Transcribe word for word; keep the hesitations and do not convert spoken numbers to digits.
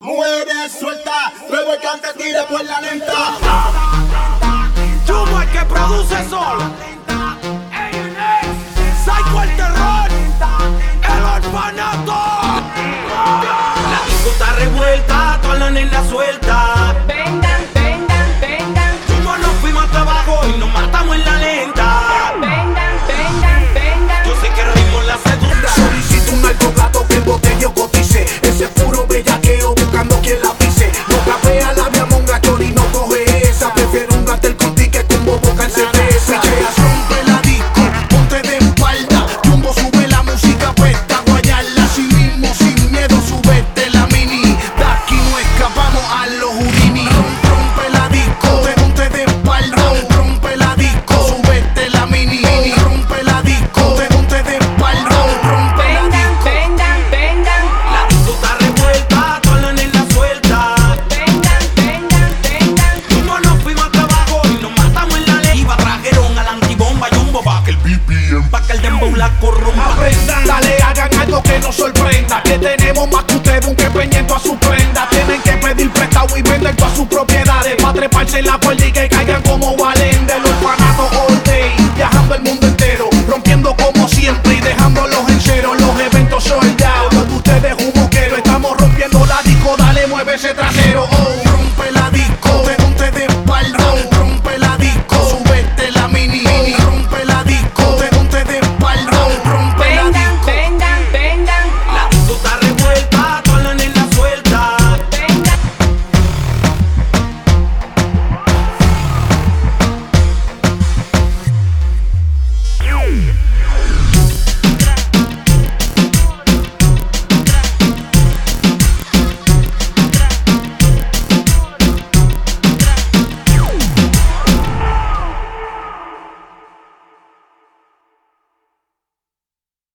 Mujeres suelta, luego el cante tira por la lenta. Jumbo el que produce sol. Psycho el terror. El orfanato. La disco está revuelta, todas las nenas sueltas. Vengan, vengan, vengan. Jumbo nos fuimos a trabajo y nos matamos en la lenta. Vengan, vengan, vengan. Yo sé que reímos la segunda. Solicito un alto gato que el botello cotice. Ese es puro bellaqueo buscando quien la pise. No capea la via monga, chori no coge esa. Prefiero un gatel con tique con boca en cerveza. Picheas, rompe la disco, ponte de espalda. Jumbo sube la música, puesta guayarla. Así mismo, sin miedo, subete la mini. De aquí no escapamos a los Houdini. Rompe la disco, ponte, ponte de espalda. Rompe la disco, subete la mini. Rompe la disco, ponte, ponte de espalda. Rompe la disco. Vengan, vengan, La disco está revuelta, todas las nenas sueltas. vengan, vengan, vengan. Jumbo nos fuimos a trabajo y nos matamos en la ley. Trajeron a la antibomba Jumbo pa' que el B P M, pa' que el dembow la corrompa. Aprendan, dale, hagan algo que nos sorprenda. Que tenemos más que ustedes, un que peñento a su prenda. Tienen que pedir prestado y vender todas sus propiedades. Pa' treparse en la cuerda y que caigan como Valen del orfanato all day. Viajando el mundo entero, rompiendo como siempre y dejándolos en cero. Los eventos soldados, los de ustedes un moquero. Estamos rompiendo la disco, dale, mueve ese trasero. Oh.